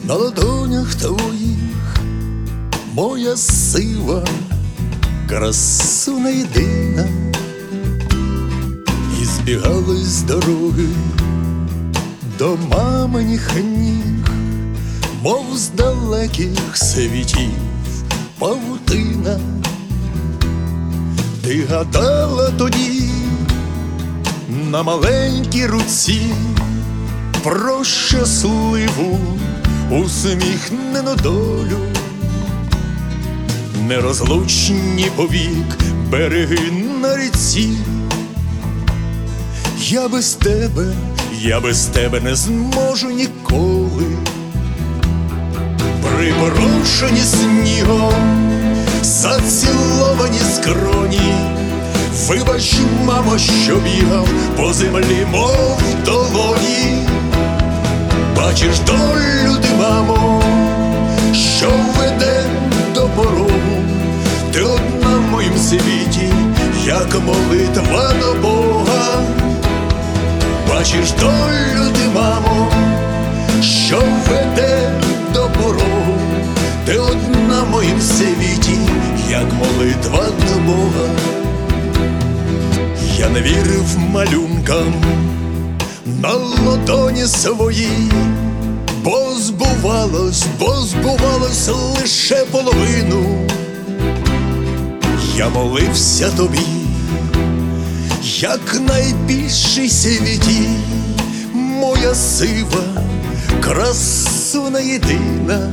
На ладонях твоїх моя сива, красуна єдина, і збігали з дороги до маминих ніг, мов з далеких світів павутина. Ти гадала тоді на маленькій руці про щасливу усміхнену долю, нерозлучні повік береги на ріці. Я без тебе не зможу ніколи. Припорошені снігом заціловані скроні, вибач, мамо, що бігав по землі, мов в долоні. Бачиш долю ти, мамо, що веде до порогу. Ти одна в моїм світі, як молитва до Бога. Бачиш долю ти, мамо, що веде до порогу. Ти одна в моїм світі, як молитва до Бога. Я не вірив малюнкам на ладоні своїй, бо збувалось лише половину. Я молився тобі, як найбільший світі, моя сива, красуна єдина.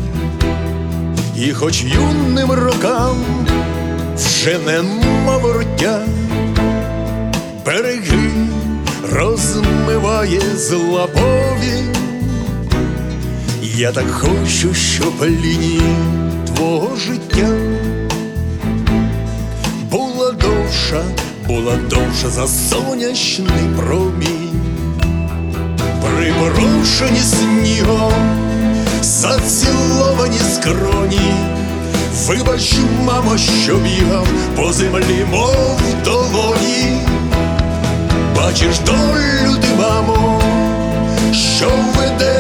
І хоч юним рокам вже нема вороття, береги розмиває зла повінь. Я так хочу, щоб лінії твого життя була довша за сонячний промінь. Припорошені снігом заціловані скроні, вибач, мамо, що бігав по землі, мов в долоні. Бачиш долю ти, мамо, що веде